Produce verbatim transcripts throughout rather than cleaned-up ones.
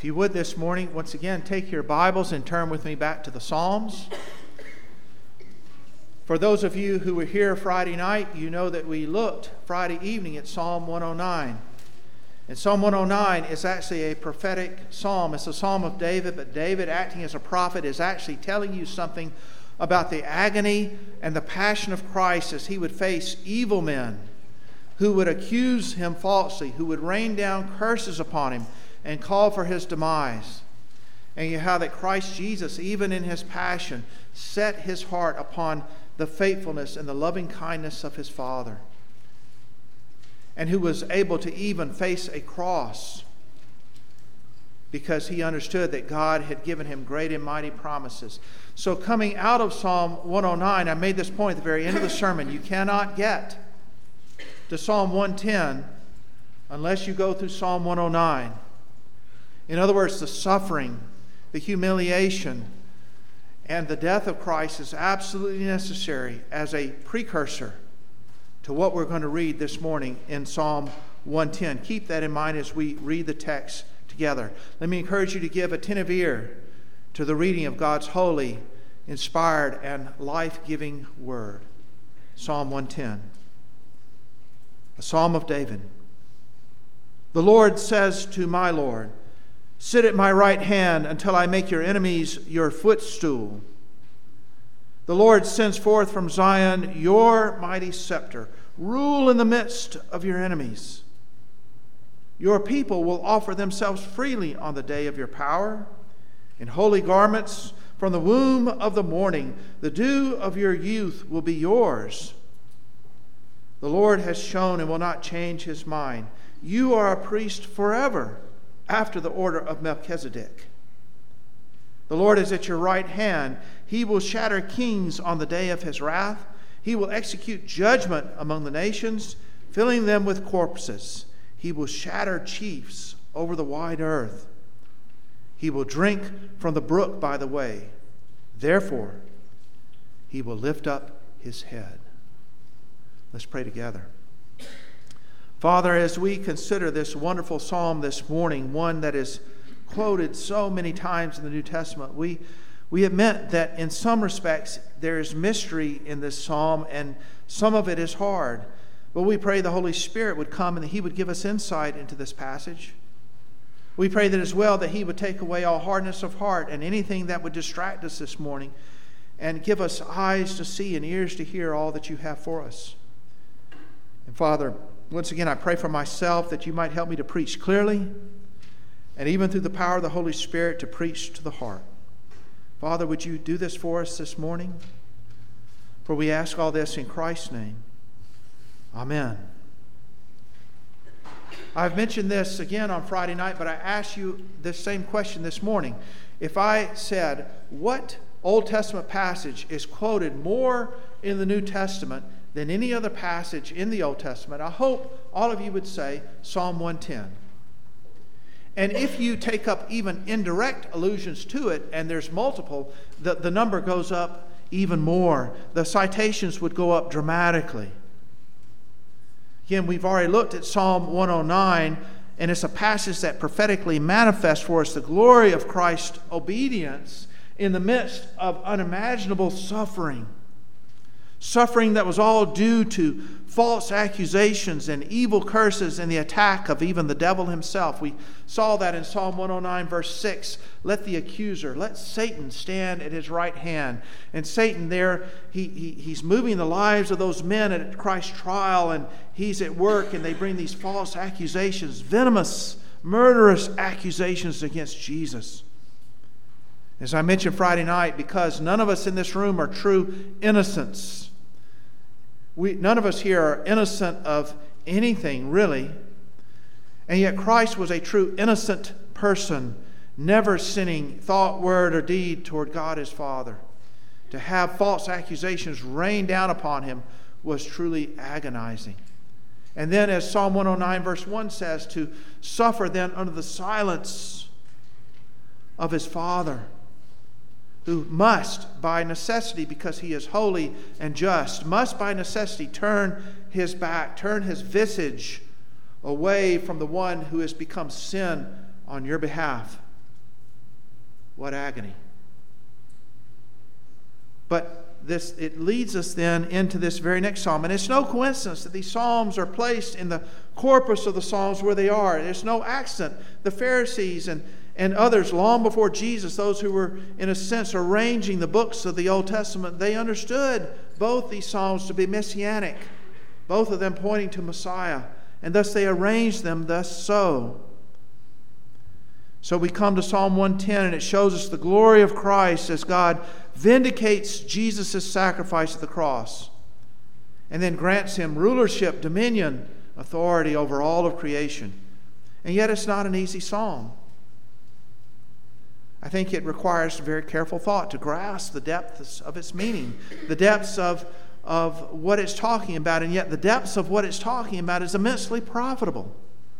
If you would this morning, once again, take your Bibles and turn with me back to the Psalms. For those of you who were here Friday night, you know that we looked Friday evening at Psalm one oh nine. And Psalm one oh nine is actually a prophetic psalm. It's a psalm of David, but David, acting as a prophet, is actually telling you something about the agony and the passion of Christ as he would face evil men who would accuse him falsely, who would rain down curses upon him and call for his demise. And you how that Christ Jesus, even in his passion, set his heart upon the faithfulness and the loving kindness of his Father, and who was able to even face a cross because he understood that God had given him great and mighty promises. So coming out of Psalm one oh nine, I made this point at the very end of the sermon, you cannot get to Psalm one ten unless you go through Psalm one oh nine. In other words, the suffering, the humiliation, and the death of Christ is absolutely necessary as a precursor to what we're going to read this morning in Psalm one ten. Keep that in mind as we read the text together. Let me encourage you to give attentive ear to the reading of God's holy, inspired, and life-giving word. Psalm one ten, a psalm of David. The Lord says to my Lord, "Sit at my right hand until I make your enemies your footstool." The Lord sends forth from Zion your mighty scepter. Rule in the midst of your enemies. Your people will offer themselves freely on the day of your power. In holy garments from the womb of the morning, the dew of your youth will be yours. The Lord has shown and will not change his mind. You are a priest forever, after the order of Melchizedek. The Lord is at your right hand. He will shatter kings on the day of his wrath. He will execute judgment among the nations, filling them with corpses. He will shatter chiefs over the wide earth. He will drink from the brook by the way. Therefore, he will lift up his head. Let's pray together. Father, as we consider this wonderful psalm this morning, one that is quoted so many times in the New Testament, we, we admit that in some respects there is mystery in this psalm and some of it is hard. But we pray the Holy Spirit would come and that he would give us insight into this passage. We pray that as well that he would take away all hardness of heart and anything that would distract us this morning and give us eyes to see and ears to hear all that you have for us. And Father, once again, I pray for myself that you might help me to preach clearly and even through the power of the Holy Spirit to preach to the heart. Father, would you do this for us this morning? For we ask all this in Christ's name. Amen. I've mentioned this again on Friday night, but I asked you this same question this morning. If I said, what Old Testament passage is quoted more in the New Testament than any other passage in the Old Testament, I hope all of you would say Psalm one ten. And if you take up even indirect allusions to it, and there's multiple, the, the number goes up even more. The citations would go up dramatically. Again, we've already looked at Psalm one oh nine, and it's a passage that prophetically manifests for us the glory of Christ's obedience in the midst of unimaginable suffering. Suffering that was all due to false accusations and evil curses and the attack of even the devil himself. We saw that in Psalm one oh nine, verse six. Let the accuser, let Satan stand at his right hand. And Satan there, he, he he's moving the lives of those men at Christ's trial, and he's at work, and they bring these false accusations, venomous, murderous accusations against Jesus. As I mentioned Friday night, because none of us in this room are true innocents. We, none of us here are innocent of anything, really. And yet Christ was a true innocent person, never sinning thought, word, or deed toward God his Father. To have false accusations rain down upon him was truly agonizing. And then, as Psalm one oh nine verse one says, to suffer then under the silence of his Father, who must, by necessity, because he is holy and just, must by necessity turn his back, turn his visage away from the one who has become sin on your behalf. What agony. But this it leads us then into this very next psalm. And it's no coincidence that these psalms are placed in the corpus of the psalms where they are. There's no accident. The Pharisees and, and others, long before Jesus, those who were, in a sense, arranging the books of the Old Testament, they understood both these psalms to be messianic, both of them pointing to Messiah. And thus they arranged them thus so. So we come to Psalm one ten, and it shows us the glory of Christ as God vindicates Jesus' sacrifice at the cross and then grants him rulership, dominion, authority over all of creation. And yet it's not an easy psalm. I think it requires very careful thought to grasp the depths of its meaning, the depths of, of what it's talking about, and yet the depths of what it's talking about is immensely profitable.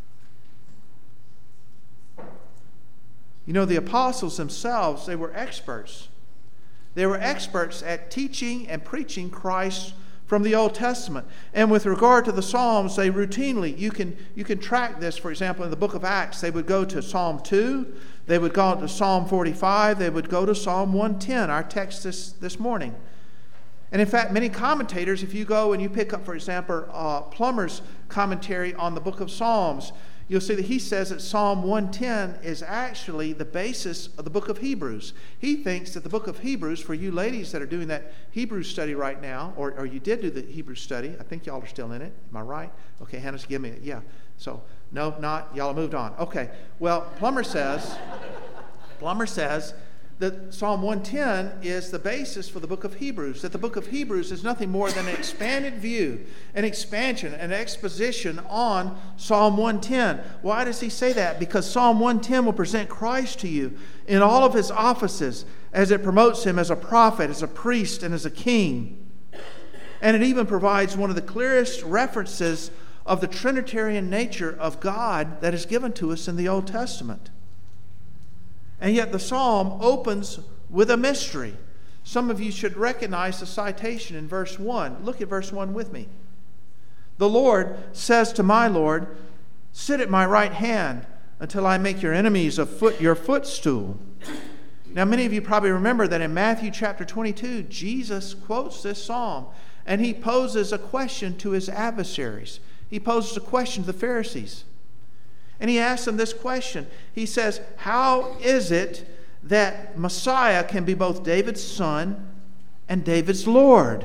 You know, the apostles themselves, they were experts. They were experts at teaching and preaching Christ from the Old Testament. And with regard to the Psalms, they routinely, you can, you can track this, for example, in the book of Acts, they would go to Psalm two, they would go to Psalm forty-five, they would go to Psalm one ten, our text this, this morning. And in fact, many commentators, if you go and you pick up, for example, uh, Plummer's commentary on the book of Psalms, you'll see that he says that Psalm one ten is actually the basis of the book of Hebrews. He thinks that the book of Hebrews, for you ladies that are doing that Hebrew study right now, or, or you did do the Hebrew study, I think y'all are still in it. Am I right? Okay, Hannah's giving me it. Yeah. So, no, not. Y'all have moved on. Okay. Well, Plummer says, Plummer says that Psalm one ten is the basis for the book of Hebrews, that the book of Hebrews is nothing more than an expanded view, an expansion, an exposition on Psalm one ten. Why does he say that? Because Psalm one ten will present Christ to you in all of his offices as it promotes him as a prophet, as a priest, and as a king. And it even provides one of the clearest references of the Trinitarian nature of God that is given to us in the Old Testament. And yet the psalm opens with a mystery. Some of you should recognize the citation in verse one. Look at verse one with me. The Lord says to my Lord, sit at my right hand until I make your enemies a foot, your footstool. Now many of you probably remember that in Matthew chapter twenty-two, Jesus quotes this psalm and he poses a question to his adversaries. He poses a question to the Pharisees. And he asks them this question. He says, how is it that Messiah can be both David's son and David's Lord?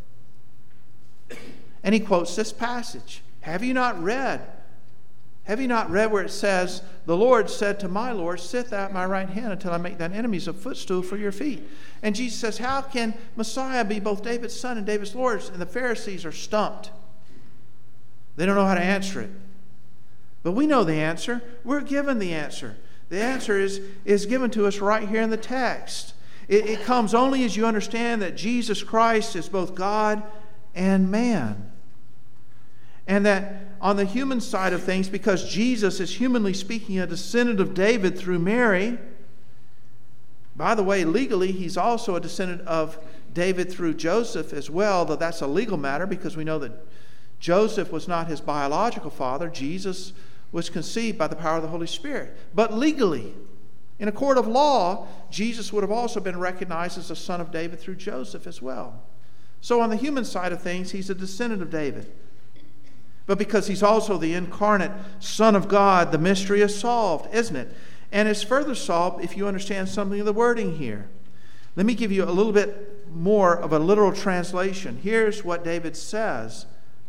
And he quotes this passage. Have you not read? Have you not read where it says, the Lord said to my Lord, sit thou at my right hand until I make thine enemies a footstool for your feet. And Jesus says, how can Messiah be both David's son and David's Lord? And the Pharisees are stumped. They don't know how to answer it. But we know the answer. We're given the answer. The answer is, is given to us right here in the text. It, it comes only as you understand that Jesus Christ is both God and man. And that on the human side of things, because Jesus is humanly speaking a descendant of David through Mary, by the way, legally, he's also a descendant of David through Joseph as well, though that's a legal matter because we know that Joseph was not his biological father. Jesus was conceived by the power of the Holy Spirit. But legally, in a court of law, Jesus would have also been recognized as a son of David through Joseph as well. So on the human side of things, he's a descendant of David. But because he's also the incarnate Son of God, the mystery is solved, isn't it? And it's further solved if you understand something of the wording here. Let me give you a little bit more of a literal translation. Here's what David says.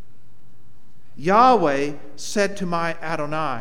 Yahweh said to my Adonai.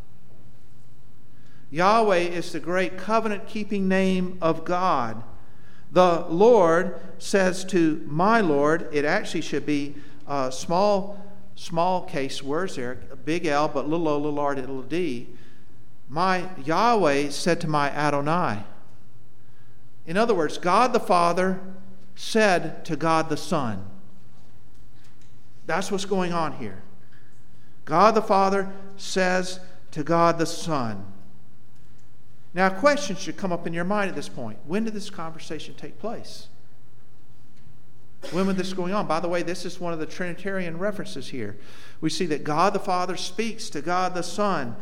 Yahweh is the great covenant-keeping name of God. The Lord says to my Lord, it actually should be uh, small, small case words there, big L, but little o, little r, little d. My Yahweh said to my Adonai. In other words, God the Father said to God the Son. That's what's going on here. God the Father says to God the Son. Now, a question should come up in your mind at this point. When did this conversation take place? When was this going on? By the way, this is one of the Trinitarian references here. We see that God the Father speaks to God the Son.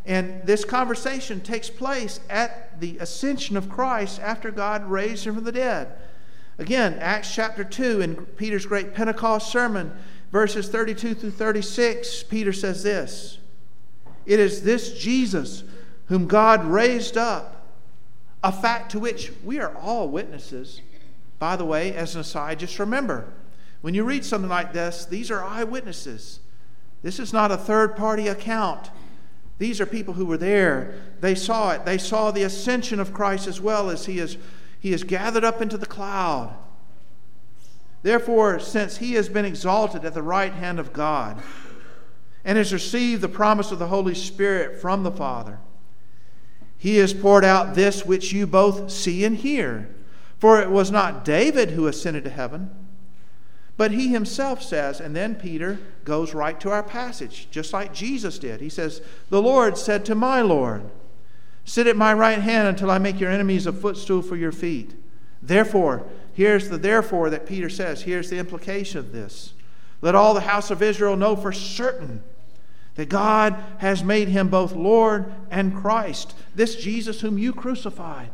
And this conversation takes place at the ascension of Christ after God raised him from the dead. Again, Acts chapter two, in Peter's great Pentecost sermon, verses thirty-two through thirty-six, Peter says this: "It is this Jesus whom God raised up, a fact to which we are all witnesses." By the way, as an aside, just remember, when you read something like this, these are eyewitnesses. This is not a third-party account. These are people who were there. They saw it. They saw the ascension of Christ as well as he is, he is gathered up into the cloud. Therefore, since he has been exalted at the right hand of God and has received the promise of the Holy Spirit from the Father, he has poured out this which you both see and hear. For it was not David who ascended to heaven, but he himself says, and then Peter goes right to our passage, just like Jesus did. He says, "The Lord said to my Lord, sit at my right hand until I make your enemies a footstool for your feet." Therefore, here's the therefore that Peter says. Here's the implication of this. "Let all the house of Israel know for certain that God has made him both Lord and Christ, this Jesus whom you crucified."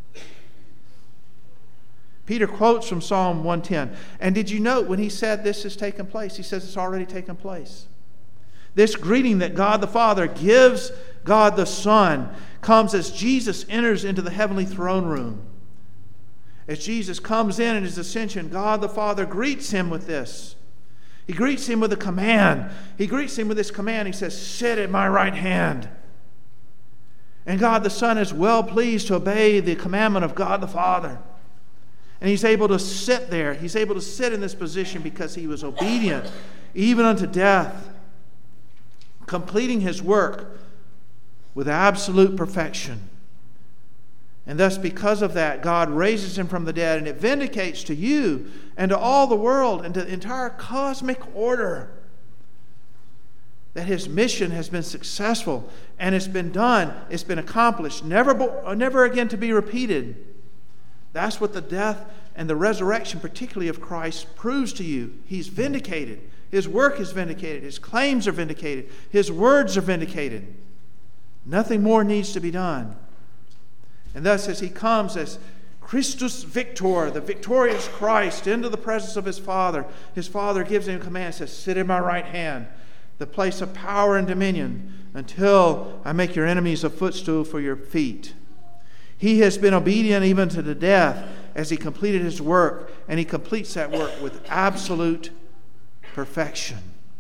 Peter quotes from Psalm one ten. And did you note when he said this has taken place, he says it's already taken place. This greeting that God the Father gives God the Son comes as Jesus enters into the heavenly throne room. As Jesus comes in in his ascension, God the Father greets him with this. He greets him with a command. He greets him with this command. He says, "Sit at my right hand." And God the Son is well pleased to obey the commandment of God the Father. And he's able to sit there. He's able to sit in this position because he was obedient even unto death, completing his work with absolute perfection. And thus, because of that, God raises him from the dead, and it vindicates to you and to all the world and to the entire cosmic order that his mission has been successful and it's been done, it's been accomplished, never, never again to be repeated. That's what the death and the resurrection, particularly of Christ, proves to you. He's vindicated. His work is vindicated. His claims are vindicated. His words are vindicated. Nothing more needs to be done. And thus, as he comes as Christus Victor, the victorious Christ, into the presence of his Father, his Father gives him a command, says, "Sit in my right hand, the place of power and dominion, until I make your enemies a footstool for your feet." He has been obedient even to the death as he completed his work, and he completes that work with absolute perfection.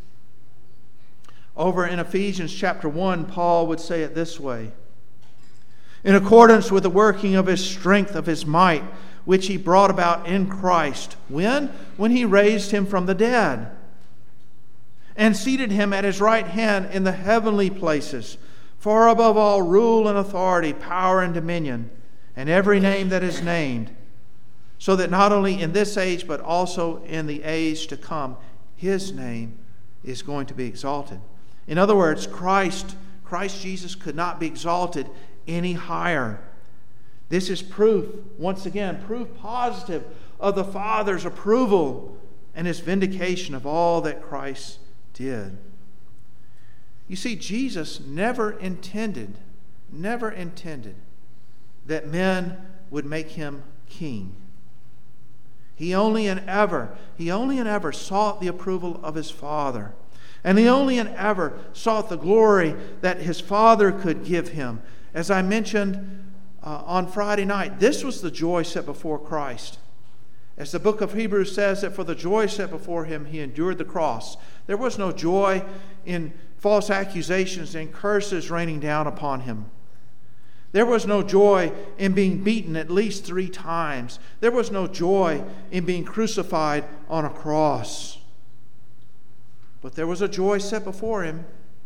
Over in Ephesians chapter one, Paul would say it this way: "In accordance with the working of his strength, of his might, which he brought about in Christ." When? When he raised him from the dead and seated him at his right hand in the heavenly places, far above all rule and authority, power and dominion, and every name that is named, so that not only in this age, but also in the age to come, his name is going to be exalted. In other words, Christ, Christ Jesus could not be exalted any higher. This is proof, once again, proof positive of the Father's approval and his vindication of all that Christ did. You see, Jesus never intended, never intended that men would make him king. He only and ever, he only and ever sought the approval of his Father. And he only and ever sought the glory that his Father could give him. As I mentioned uh, on Friday night, this was the joy set before Christ. As the book of Hebrews says, that for the joy set before him, he endured the cross. There was no joy in false accusations and curses raining down upon him. There was no joy in being beaten at least three times. There was no joy in being crucified on a cross. But there was a joy set before him.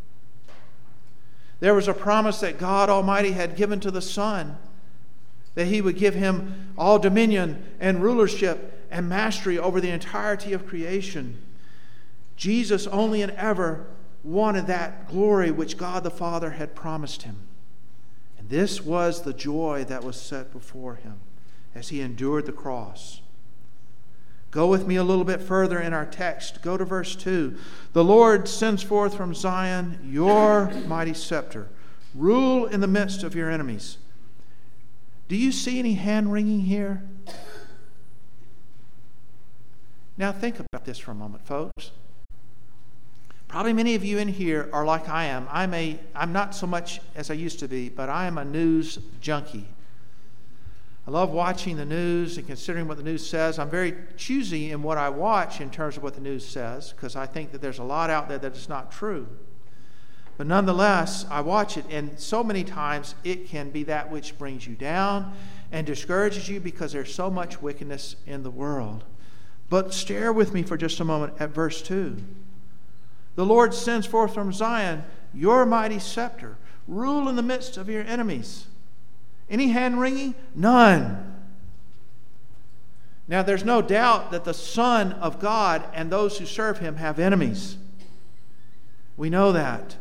There was a promise that God Almighty had given to the Son, that he would give him all dominion and rulership and mastery over the entirety of creation. Jesus only and ever wanted that glory which God the Father had promised him. And this was the joy that was set before him as he endured the cross. Go with me a little bit further in our text. Go to verse two. "The Lord sends forth from Zion your mighty scepter. Rule in the midst of your enemies. Do you see any hand-wringing here? Now think about this for a moment, folks. Probably many of you in here are like I am. I'm a, I'm not so much as I used to be, but I am a news junkie. I love watching the news and considering what the news says. I'm very choosy in what I watch in terms of what the news says, because I think that there's a lot out there that is not true. But nonetheless, I watch it, and so many times it can be that which brings you down and discourages you because there's so much wickedness in the world. But stare with me for just a moment at verse two. The Lord sends forth from Zion your mighty scepter. Rule in the midst of your enemies. Any hand-wringing? None. Now, there's no doubt that the Son of God and those who serve him have enemies. We know that.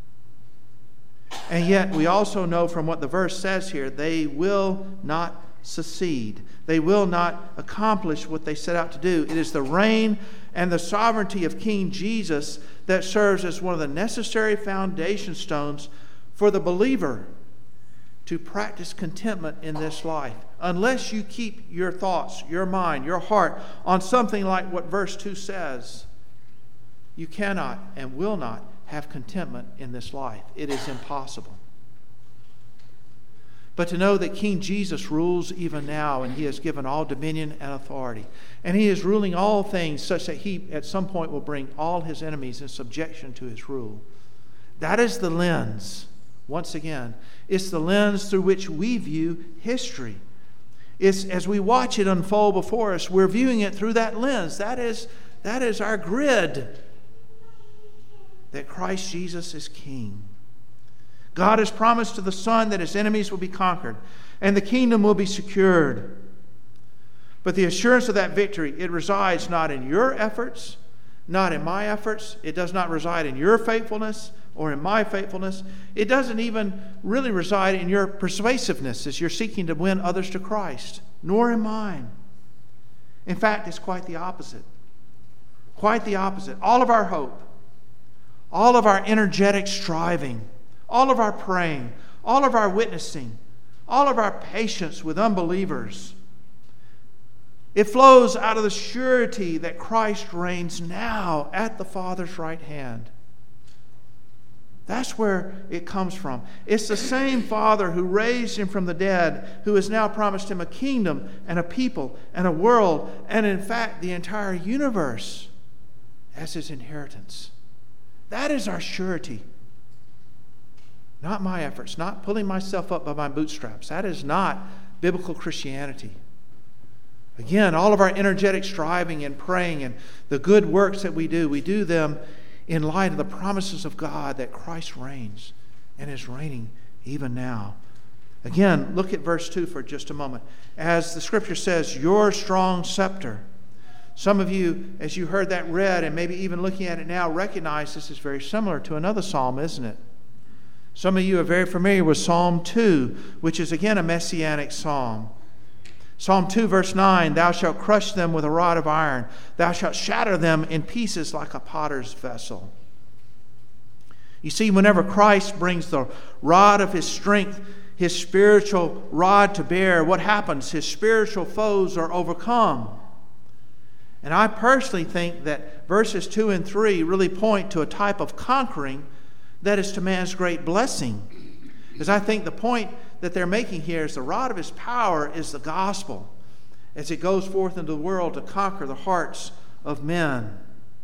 And yet, we also know from what the verse says here, they will not succeed. They will not accomplish what they set out to do. It is the reign and the sovereignty of King Jesus that serves as one of the necessary foundation stones for the believer to practice contentment in this life. Unless you keep your thoughts, your mind, your heart on something like what verse two says, you cannot and will not have contentment in this life. It is impossible. But to know that King Jesus rules even now, and he has given all dominion and authority, and he is ruling all things such that he at some point will bring all his enemies in subjection to his rule. That is the lens. Once again, it's the lens through which we view history. It's as we watch it unfold before us, we're viewing it through that lens. That is, that is our grid. That Christ Jesus is King. God has promised to the Son that his enemies will be conquered and the kingdom will be secured. But the assurance of that victory, it resides not in your efforts, not in my efforts. It does not reside in your faithfulness or in my faithfulness. It doesn't even really reside in your persuasiveness as you're seeking to win others to Christ, nor in mine. In fact, it's quite the opposite. Quite the opposite. All of our hope, all of our energetic striving, all of our praying, all of our witnessing, all of our patience with unbelievers, it flows out of the surety that Christ reigns now at the Father's right hand. That's where it comes from. It's the same Father who raised him from the dead, who has now promised him a kingdom and a people and a world, and in fact the entire universe as his inheritance. That is our surety. Not my efforts, not pulling myself up by my bootstraps. That is not biblical Christianity. Again, all of our energetic striving and praying and the good works that we do, we do them in light of the promises of God that Christ reigns and is reigning even now. Again, look at verse two for just a moment. As the scripture says, your strong scepter. Some of you, as you heard that read and maybe even looking at it now, recognize this is very similar to another psalm, isn't it? Some of you are very familiar with Psalm two, which is again a messianic psalm. Psalm two verse nine, thou shalt crush them with a rod of iron. Thou shalt shatter them in pieces like a potter's vessel. You see, whenever Christ brings the rod of his strength, his spiritual rod to bear, what happens? His spiritual foes are overcome. And I personally think that verses two and three really point to a type of conquering that is to man's great blessing. Because I think the point that they're making here is the rod of his power is the gospel as it goes forth into the world to conquer the hearts of men.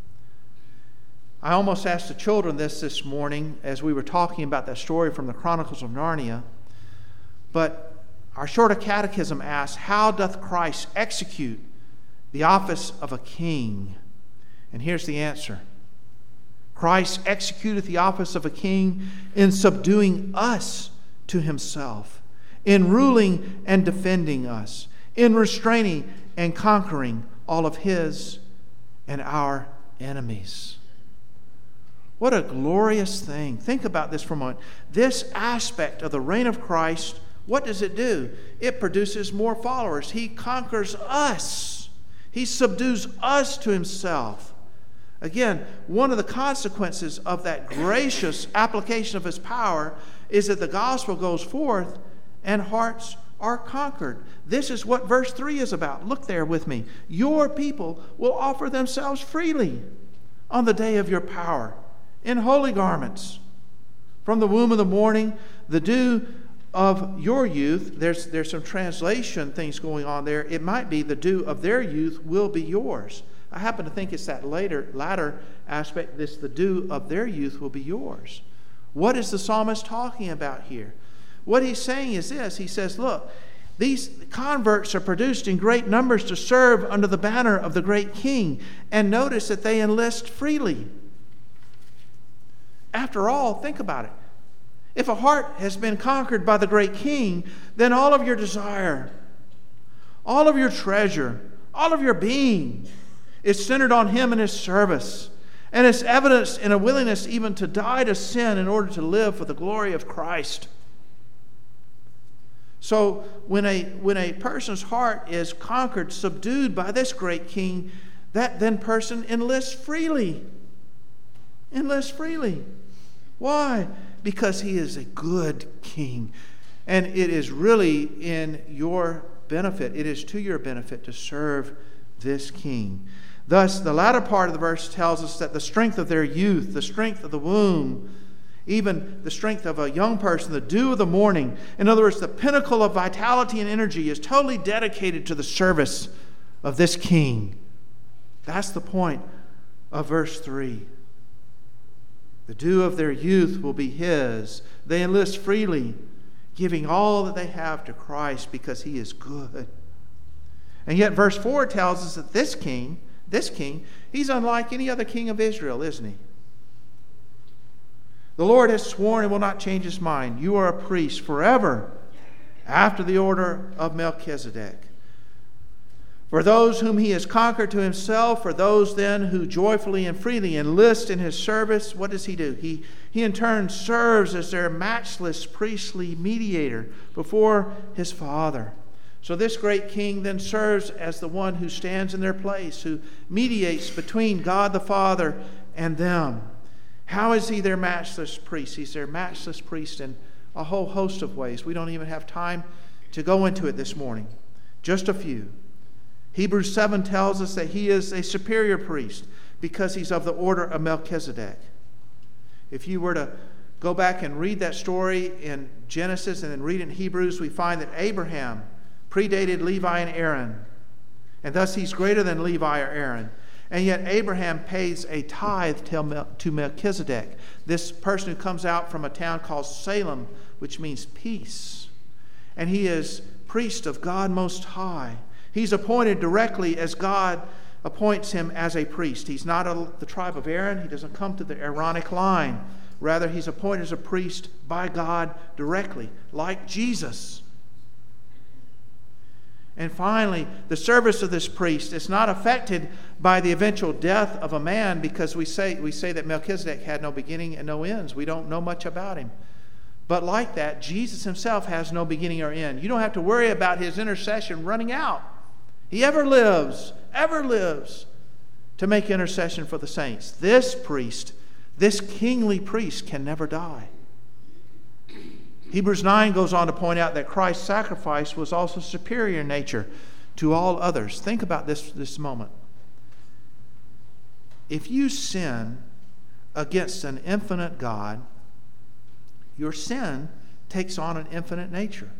I almost asked the children this this morning as we were talking about that story from the Chronicles of Narnia. But our shorter catechism asks, how doth Christ execute the office of a king? And here's the answer. Christ executeth the office of a king in subduing us to himself, in ruling and defending us, in restraining and conquering all of his and our enemies. What a glorious thing. Think about this for a moment. This aspect of the reign of Christ, what does it do? It produces more followers. He conquers us. He subdues us to himself. Again, one of the consequences of that gracious application of his power is that the gospel goes forth and hearts are conquered. This is what verse three is about. Look there with me. Your people will offer themselves freely on the day of your power in holy garments. From the womb of the morning, the dew of your youth, there's, there's some translation things going on there. It might be the dew of their youth will be yours. I happen to think it's that later, latter aspect, this the dew of their youth will be yours. What is the psalmist talking about here? What he's saying is this. He says, look, these converts are produced in great numbers to serve under the banner of the great king. And notice that they enlist freely. After all, think about it. If a heart has been conquered by the great king, then all of your desire, all of your treasure, all of your being is centered on him and his service. And it's evidenced in a willingness even to die to sin in order to live for the glory of Christ. So when a, when a person's heart is conquered, subdued by this great king, that then person enlists freely. Enlists freely. Why? Because he is a good king. And it is really in your benefit. It is to your benefit to serve this king. Thus, the latter part of the verse tells us that the strength of their youth, the strength of the womb, even the strength of a young person, the dew of the morning, in other words, the pinnacle of vitality and energy is totally dedicated to the service of this king. That's the point of verse three. The dew of their youth will be his. They enlist freely, giving all that they have to Christ because he is good. And yet verse four tells us that this king, this king, he's unlike any other king of Israel, isn't he? The Lord has sworn and will not change his mind. You are a priest forever after the order of Melchizedek. For those whom he has conquered to himself, for those then who joyfully and freely enlist in his service, what does he do? He, he in turn serves as their matchless priestly mediator before his Father. So this great king then serves as the one who stands in their place, who mediates between God the Father and them. How is he their matchless priest? He's their matchless priest in a whole host of ways. We don't even have time to go into it this morning. Just a few. Hebrews seven tells us that he is a superior priest because he's of the order of Melchizedek. If you were to go back and read that story in Genesis and then read it in Hebrews, we find that Abraham predated Levi and Aaron. And thus he's greater than Levi or Aaron. And yet Abraham pays a tithe to Melchizedek, this person who comes out from a town called Salem, which means peace. And he is priest of God Most High. He's appointed directly as God appoints him as a priest. He's not a, the tribe of Aaron. He doesn't come to the Aaronic line. Rather, he's appointed as a priest by God directly, like Jesus. And finally, the service of this priest is not affected by the eventual death of a man, because we say, we say that Melchizedek had no beginning and no ends. We don't know much about him. But like that, Jesus himself has no beginning or end. You don't have to worry about his intercession running out. He ever lives, ever lives to make intercession for the saints. This priest, this kingly priest, can never die. Hebrews nine goes on to point out that Christ's sacrifice was also superior in nature to all others. Think about this this moment. If you sin against an infinite God, your sin takes on an infinite nature.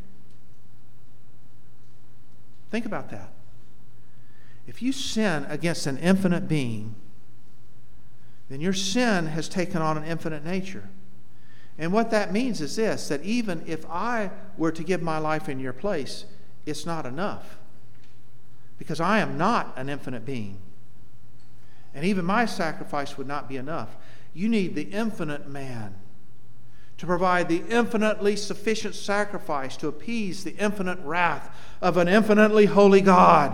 Think about that. If you sin against an infinite being, then your sin has taken on an infinite nature. And what that means is this, that even if I were to give my life in your place, it's not enough. Because I am not an infinite being. And even my sacrifice would not be enough. You need the infinite man to provide the infinitely sufficient sacrifice to appease the infinite wrath of an infinitely holy God.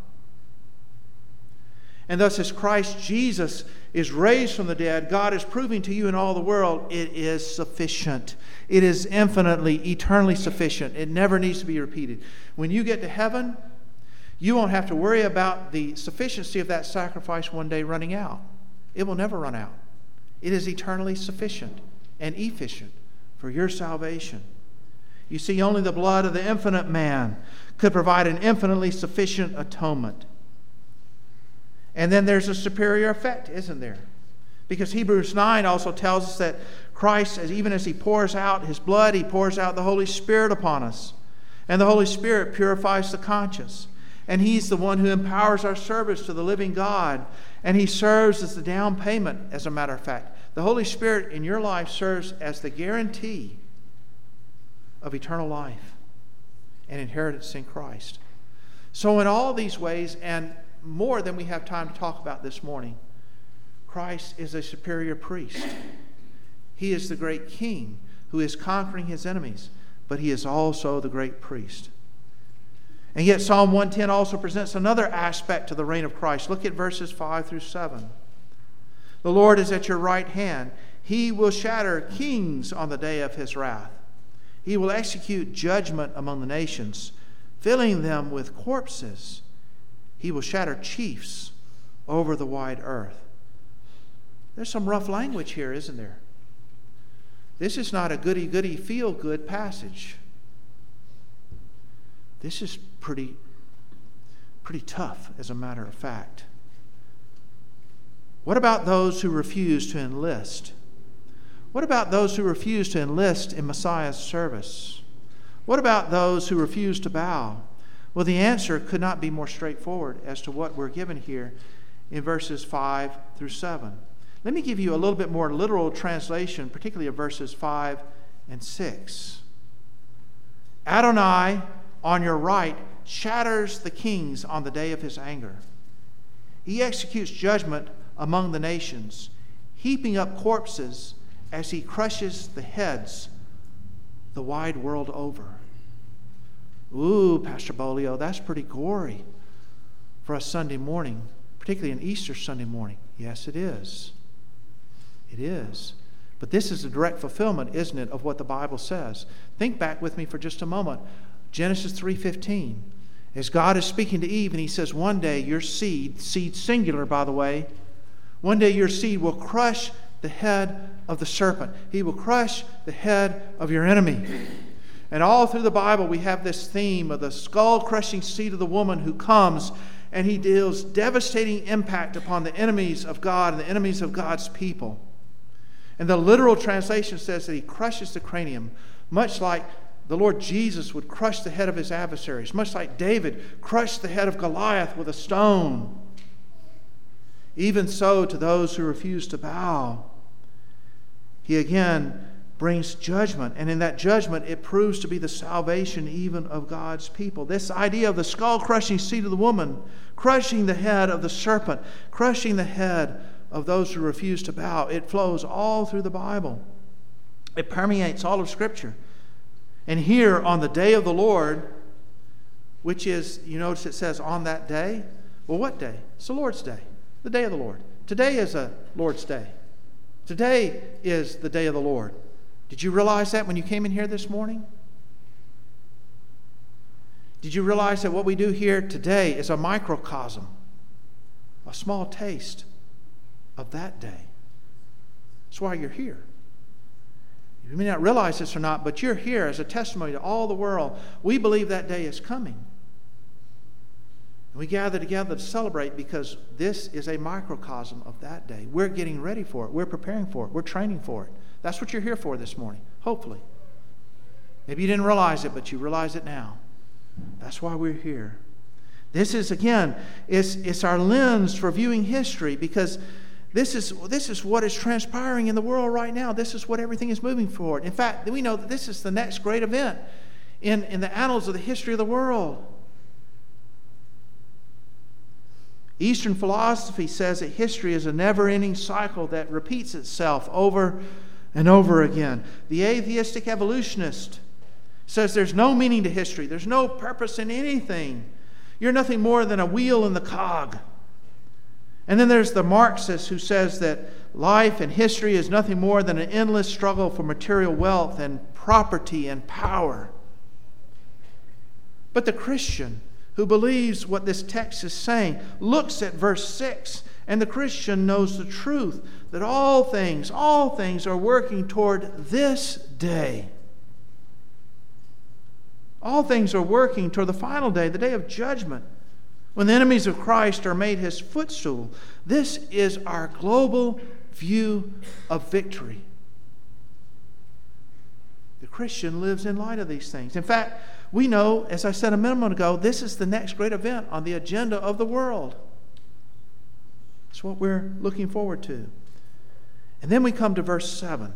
And thus, as Christ Jesus is raised from the dead, God is proving to you and all the world it is sufficient. It is infinitely, eternally sufficient. It never needs to be repeated. When you get to heaven, you won't have to worry about the sufficiency of that sacrifice one day running out. It will never run out. It is eternally sufficient and efficient for your salvation. You see, only the blood of the infinite man could provide an infinitely sufficient atonement. And then there's a superior effect, isn't there? Because Hebrews nine also tells us that Christ, as even as He pours out His blood, He pours out the Holy Spirit upon us. And the Holy Spirit purifies the conscience. And He's the one who empowers our service to the living God. And He serves as the down payment, as a matter of fact. The Holy Spirit in your life serves as the guarantee of eternal life and inheritance in Christ. So in all these ways, and more than we have time to talk about this morning, Christ is a superior priest. He is the great king who is conquering his enemies, but He is also the great priest. And yet Psalm one ten also presents another aspect to the reign of Christ. Look at verses five through seven. The Lord is at your right hand. He will shatter kings on the day of His wrath. He will execute judgment among the nations, filling them with corpses. He will shatter chiefs over the wide earth. There's some rough language here, isn't there? This is not a goody-goody, feel-good passage. This is pretty, pretty tough, as a matter of fact. What about those who refuse to enlist? What about those who refuse to enlist in Messiah's service? What about those who refuse to bow? Well, the answer could not be more straightforward as to what we're given here in verses five through seven. Let me give you a little bit more literal translation, particularly of verses five and six. Adonai, on your right, shatters the kings on the day of His anger. He executes judgment among the nations, heaping up corpses as He crushes the heads the wide world over. Ooh, Pastor Bolio, that's pretty gory for a Sunday morning, particularly an Easter Sunday morning. Yes, it is. It is. But this is a direct fulfillment, isn't it, of what the Bible says. Think back with me for just a moment. Genesis three fifteen. As God is speaking to Eve, and He says, one day your seed, seed singular, by the way, one day your seed will crush the head of the serpent. He will crush the head of your enemy. And all through the Bible, we have this theme of the skull-crushing seed of the woman who comes, and he deals devastating impact upon the enemies of God and the enemies of God's people. And the literal translation says that he crushes the cranium, much like the Lord Jesus would crush the head of his adversaries, much like David crushed the head of Goliath with a stone. Even so, to those who refuse to bow, He again brings judgment. And in that judgment, it proves to be the salvation even of God's people. This idea of the skull-crushing seed of the woman, crushing the head of the serpent, crushing the head of those who refuse to bow, it flows all through the Bible. It permeates all of Scripture. And here on the day of the Lord, which is, you notice it says on that day. Well, what day? It's the Lord's day, the day of the Lord. Today is a Lord's day. Today is the day of the Lord. Did you realize that when you came in here this morning? Did you realize that what we do here today is a microcosm, a small taste of that day? That's why you're here. You may not realize this or not, but you're here as a testimony to all the world. We believe that day is coming. And we gather together to celebrate because this is a microcosm of that day. We're getting ready for it. We're preparing for it. We're training for it. That's what you're here for this morning, hopefully. Maybe you didn't realize it, but you realize it now. That's why we're here. This is, again, it's, it's our lens for viewing history because This is, this is what is transpiring in the world right now. This is what everything is moving forward. In fact, we know that this is the next great event in, in the annals of the history of the world. Eastern philosophy says that history is a never-ending cycle that repeats itself over and over again. The atheistic evolutionist says there's no meaning to history. There's no purpose in anything. You're nothing more than a wheel in the cog. And then there's the Marxist who says that life and history is nothing more than an endless struggle for material wealth and property and power. But the Christian who believes what this text is saying looks at verse six And the Christian knows the truth that all things, all things are working toward this day. All things are working toward the final day, the day of judgment, when the enemies of Christ are made his footstool. This is our global view of victory. The Christian lives in light of these things. In fact, we know, as I said a minute ago, this is the next great event on the agenda of the world. It's what we're looking forward to. And then we come to verse seven.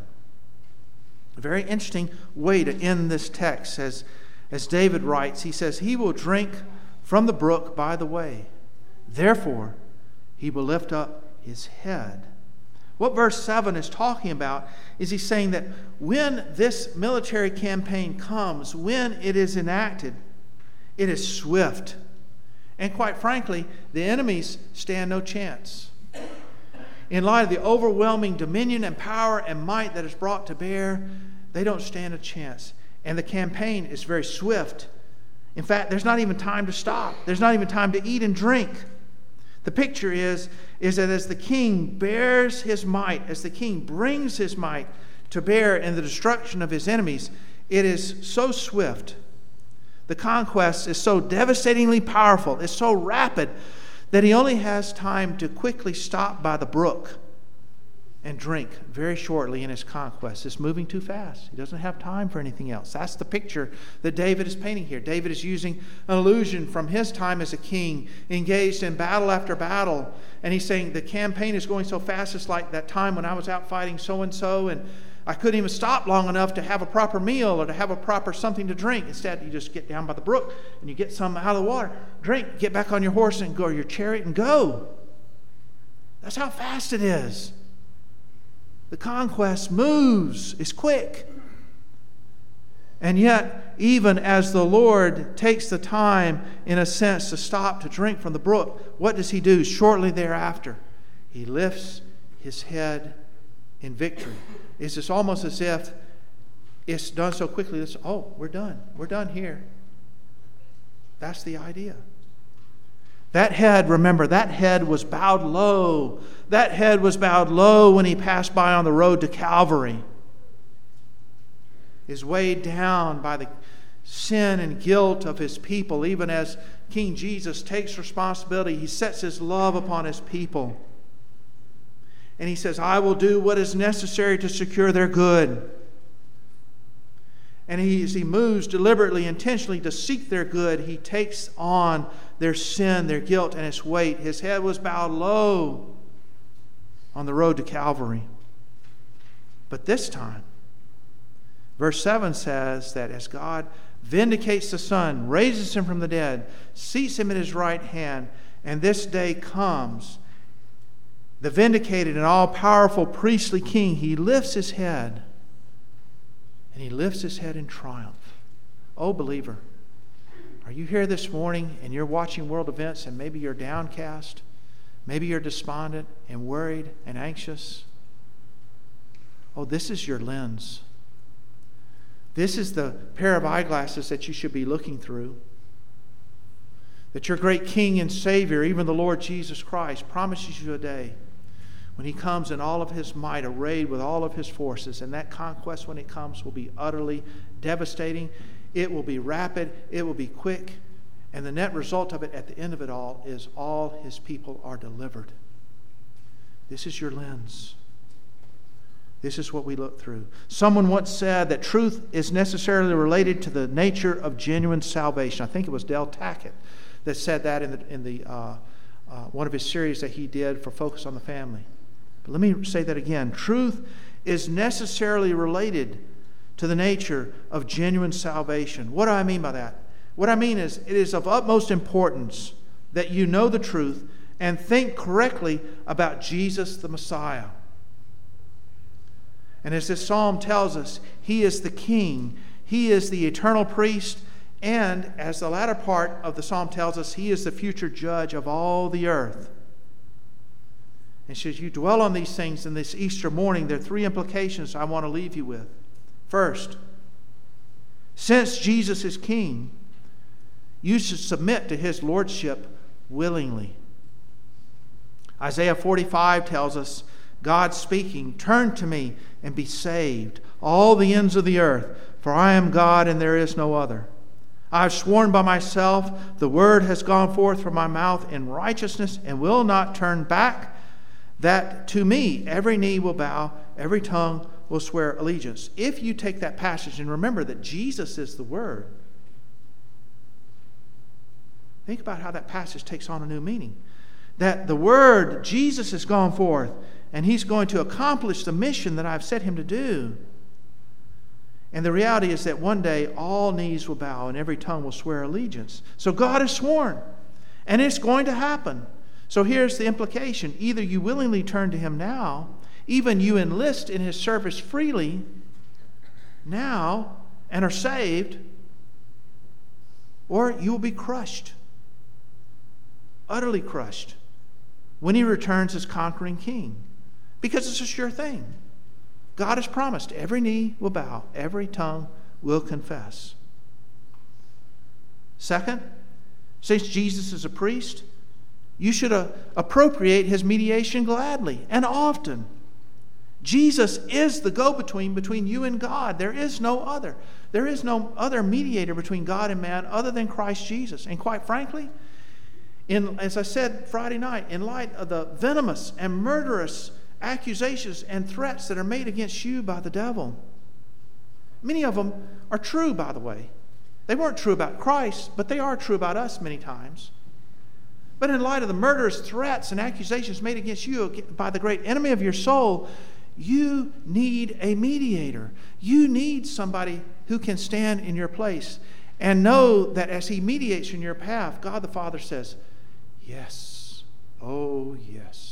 A very interesting way to end this text. As, as David writes, he says, he will drink from the brook by the way. Therefore, he will lift up his head. What verse seven is talking about is he's saying that when this military campaign comes, when it is enacted, it is swift. And quite frankly, the enemies stand no chance. In light of the overwhelming dominion and power and might that is brought to bear, they don't stand a chance. And the campaign is very swift. In fact, there's not even time to stop. There's not even time to eat and drink. The picture is, is that as the king bears his might, as the king brings his might to bear in the destruction of his enemies, it is so swift. The conquest is so devastatingly powerful, it's so rapid, that he only has time to quickly stop by the brook and drink very shortly in his conquest. It's moving too fast. He doesn't have time for anything else. That's the picture that David is painting here. David is using an allusion from his time as a king, engaged in battle after battle. And he's saying the campaign is going so fast, it's like that time when I was out fighting so-and-so and I couldn't even stop long enough to have a proper meal or to have a proper something to drink. Instead, you just get down by the brook and you get some out of the water, drink, get back on your horse and go, or your chariot and go. That's how fast it is. The conquest moves, is quick. And yet, even as the Lord takes the time, in a sense, to stop to drink from the brook, what does he do shortly thereafter? He lifts his head in victory. It's just almost as if it's done so quickly. It's, oh, we're done. We're done here. That's the idea. That head, remember, that head was bowed low. That head was bowed low when he passed by on the road to Calvary. Is weighed down by the sin and guilt of his people. Even as King Jesus takes responsibility, he sets his love upon his people. And he says, I will do what is necessary to secure their good. And he, as he moves deliberately, intentionally to seek their good, he takes on their sin, their guilt, and its weight. His head was bowed low on the road to Calvary. But this time, verse seven says that as God vindicates the Son, raises him from the dead, seats him at his right hand, and this day comes, the vindicated and all-powerful priestly king, he lifts his head, and he lifts his head in triumph. Oh, believer, are you here this morning and you're watching world events and maybe you're downcast? Maybe you're despondent and worried and anxious? Oh, this is your lens. This is the pair of eyeglasses that you should be looking through. That your great King and Savior, even the Lord Jesus Christ, promises you a day when he comes in all of his might, arrayed with all of his forces. And that conquest, when it comes, will be utterly devastating. It will be rapid. It will be quick. And the net result of it, at the end of it all, is all his people are delivered. This is your lens. This is what we look through. Someone once said that truth is necessarily related to the nature of genuine salvation. I think it was Del Tackett that said that in the, in the uh, uh, one of his series that he did for Focus on the Family. But let me say that again. Truth is necessarily related to the nature of genuine salvation. What do I mean by that? What I mean is, it is of utmost importance that you know the truth and think correctly about Jesus the Messiah. And as this psalm tells us, he is the King, he is the eternal priest, and as the latter part of the psalm tells us, he is the future judge of all the earth. And so as you dwell on these things in this Easter morning, there are three implications I want to leave you with. First, since Jesus is King, you should submit to his lordship willingly. Isaiah forty-five tells us, God speaking, "Turn to me and be saved, all the ends of the earth, for I am God and there is no other. I have sworn by myself, the word has gone forth from my mouth in righteousness and will not turn back, that to me every knee will bow, every tongue will swear allegiance." If you take that passage and remember that Jesus is the Word, think about how that passage takes on a new meaning. That the Word, Jesus, has gone forth, and He's going to accomplish the mission that I've set Him to do. And the reality is that one day all knees will bow and every tongue will swear allegiance. So God has sworn, and it's going to happen. So here's the implication. Either you willingly turn to Him now, even you enlist in His service freely now and are saved, or you will be crushed, utterly crushed, when He returns as conquering King. Because it's a sure thing. God has promised every knee will bow, every tongue will confess. Second, since Jesus is a priest, you should uh, appropriate His mediation gladly and often. Jesus is the go-between between you and God. There is no other. There is no other mediator between God and man other than Christ Jesus. And quite frankly, in, as I said Friday night, in light of the venomous and murderous accusations and threats that are made against you by the devil, many of them are true, by the way. They weren't true about Christ, but they are true about us many times. But in light of the murderous threats and accusations made against you by the great enemy of your soul, you need a mediator. You need somebody who can stand in your place and know that as He mediates in your path, God the Father says, yes, oh yes.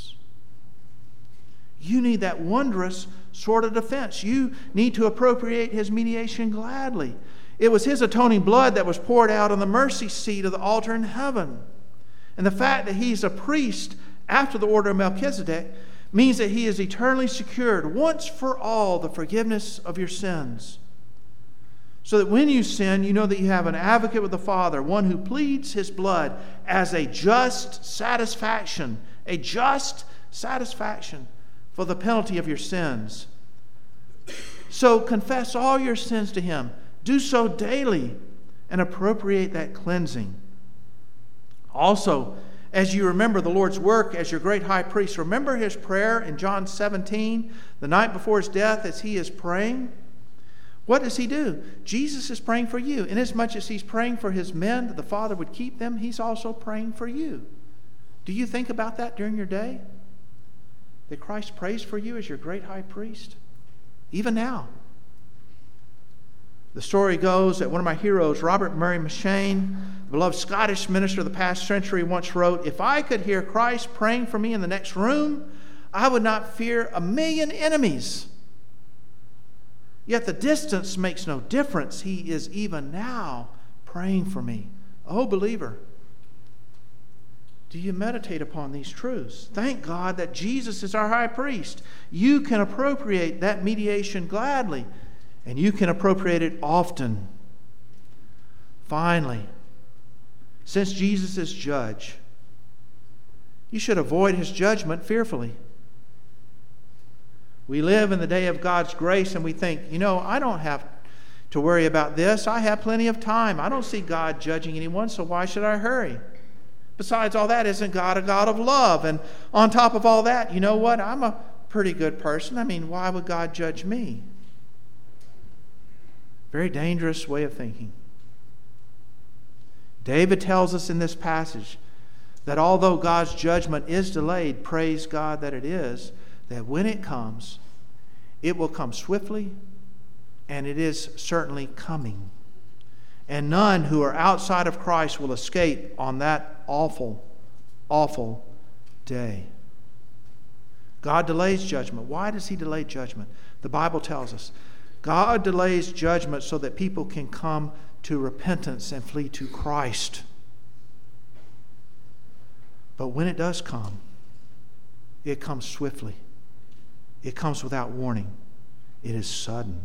You need that wondrous sort of defense. You need to appropriate His mediation gladly. It was His atoning blood that was poured out on the mercy seat of the altar in heaven. And the fact that He's a priest after the order of Melchizedek means that He has eternally secured once for all the forgiveness of your sins. So that when you sin, you know that you have an advocate with the Father, one who pleads His blood as a just satisfaction, a just satisfaction for the penalty of your sins. So confess all your sins to Him. Do so daily and appropriate that cleansing. Also, as you remember the Lord's work as your great high priest, remember His prayer in John seventeen, the night before His death, as He is praying. What does He do? Jesus is praying for you. Inasmuch as He's praying for His men, that the Father would keep them, He's also praying for you. Do you think about that during your day? That Christ prays for you as your great high priest? Even now. The story goes that one of my heroes, Robert Murray M'Cheyne, the beloved Scottish minister of the past century, once wrote, "If I could hear Christ praying for me in the next room, I would not fear a million enemies. Yet the distance makes no difference. He is even now praying for me." Oh, believer, do you meditate upon these truths? Thank God that Jesus is our high priest. You can appropriate that mediation gladly, and you can appropriate it often. Finally, since Jesus is judge, you should avoid His judgment fearfully. We live in the day of God's grace, and we think, you know, I don't have to worry about this. I have plenty of time. I don't see God judging anyone, so why should I hurry? Besides all that, isn't God a God of love? And on top of all that, you know what? I'm a pretty good person. I mean, why would God judge me? Very dangerous way of thinking. David tells us in this passage that although God's judgment is delayed, praise God that it is, that when it comes, it will come swiftly, and it is certainly coming. And none who are outside of Christ will escape on that awful, awful day. God delays judgment. Why does He delay judgment? The Bible tells us God delays judgment so that people can come to repentance and flee to Christ. But when it does come, it comes swiftly. It comes without warning. It is sudden.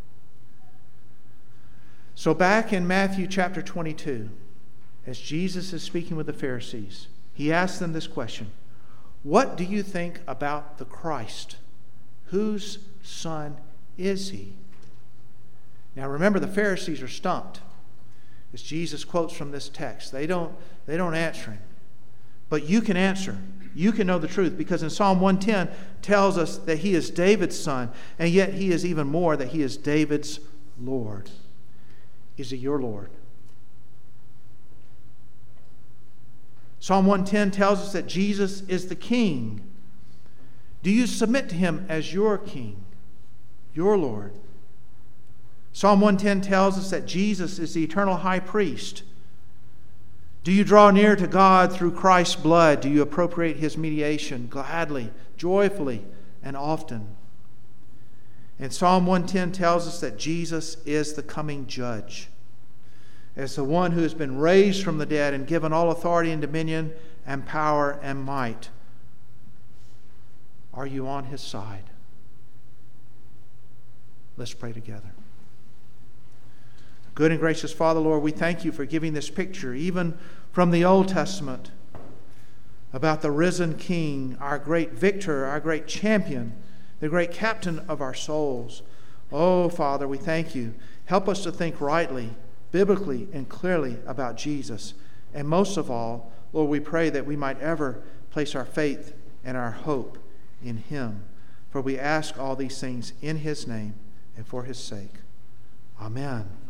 So back in Matthew chapter twenty-two, as Jesus is speaking with the Pharisees, He asks them this question: What do you think about the Christ? Whose son is he? Now remember, the Pharisees are stumped as Jesus quotes from this text. They don't, they don't answer him. But you can answer. You can know the truth, because in Psalm one ten tells us that he is David's son, and yet he is even more, that he is David's Lord. Is he your Lord? Psalm one ten tells us that Jesus is the King. Do you submit to him as your King, your Lord? Psalm one ten tells us that Jesus is the eternal high priest. Do you draw near to God through Christ's blood? Do you appropriate his mediation gladly, joyfully, and often? And Psalm one ten tells us that Jesus is the coming judge, as the one who has been raised from the dead and given all authority and dominion and power and might. Are you on his side? Let's pray together. Good and gracious Father, Lord, we thank you for giving this picture, even from the Old Testament, about the risen King, our great victor, our great champion, the great captain of our souls. Oh, Father, we thank you. Help us to think rightly, biblically, and clearly about Jesus. And most of all, Lord, we pray that we might ever place our faith and our hope in him. For we ask all these things in his name and for his sake. Amen.